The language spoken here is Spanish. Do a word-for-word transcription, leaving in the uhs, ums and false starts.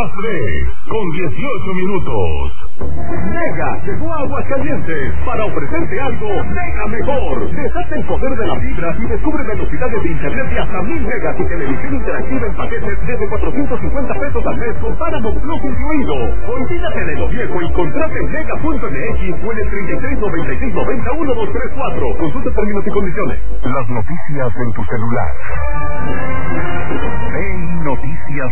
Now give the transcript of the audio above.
las tres, con dieciocho minutos. Mega llegó a Aguascalientes para ofrecerte algo mega mejor. Deshazte el poder de la fibra y descubre velocidades de internet de hasta mil megas y televisión interactiva en paquetes desde cuatrocientos cincuenta pesos al mes con Paramount Plus incluido. Olvídate de lo viejo y contrate en mega punto m x o en el treinta y tres noventa y seis noventa uno dos tres cuatro. Consulta términos y condiciones. Las noticias en tu celular. Ven Noticias